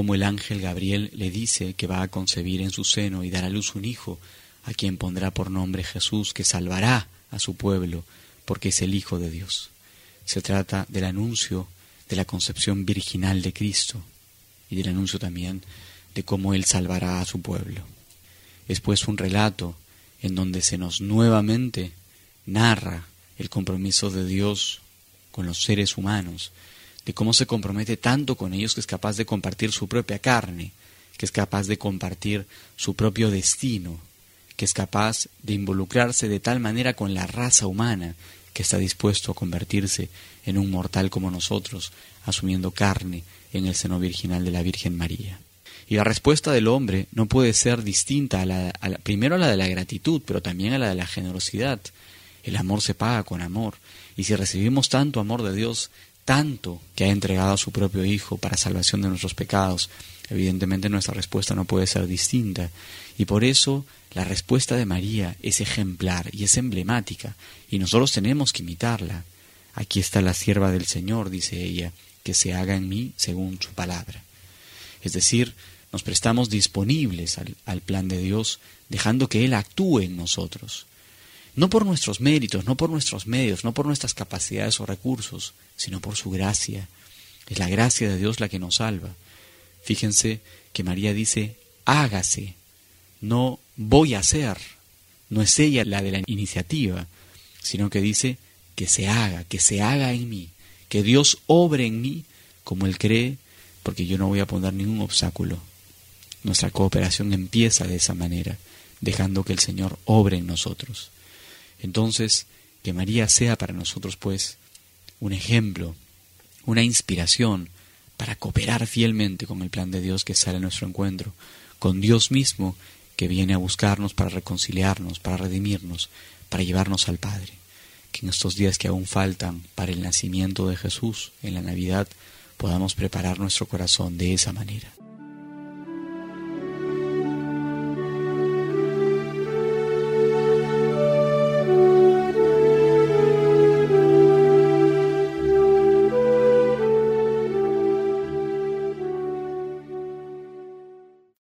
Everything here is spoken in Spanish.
cómo el ángel Gabriel le dice que va a concebir en su seno y dar a luz un hijo, a quien pondrá por nombre Jesús, que salvará a su pueblo, porque es el Hijo de Dios. Se trata del anuncio de la concepción virginal de Cristo y del anuncio también de cómo Él salvará a su pueblo. Es pues un relato en donde se nos nuevamente narra el compromiso de Dios con los seres humanos, de cómo se compromete tanto con ellos que es capaz de compartir su propia carne, que es capaz de compartir su propio destino, que es capaz de involucrarse de tal manera con la raza humana que está dispuesto a convertirse en un mortal como nosotros, asumiendo carne en el seno virginal de la Virgen María. Y la respuesta del hombre no puede ser distinta primero a la de la gratitud, pero también a la de la generosidad. El amor se paga con amor, y si recibimos tanto amor de Dios, tanto que ha entregado a su propio Hijo para salvación de nuestros pecados, evidentemente nuestra respuesta no puede ser distinta. Y por eso la respuesta de María es ejemplar y es emblemática, y nosotros tenemos que imitarla. Aquí está la sierva del Señor, dice ella, que se haga en mí según su palabra. Es decir, nos prestamos disponibles al plan de Dios, dejando que Él actúe en nosotros. No por nuestros méritos, no por nuestros medios, no por nuestras capacidades o recursos, sino por su gracia. Es la gracia de Dios la que nos salva. Fíjense que María dice, hágase, no voy a hacer. No es ella la de la iniciativa, sino que dice que se haga en mí, que Dios obre en mí como Él cree, porque yo no voy a poner ningún obstáculo. Nuestra cooperación empieza de esa manera, dejando que el Señor obre en nosotros. Entonces, que María sea para nosotros, pues, un ejemplo, una inspiración para cooperar fielmente con el plan de Dios que sale a nuestro encuentro, con Dios mismo que viene a buscarnos para reconciliarnos, para redimirnos, para llevarnos al Padre. Que en estos días que aún faltan para el nacimiento de Jesús, en la Navidad, podamos preparar nuestro corazón de esa manera.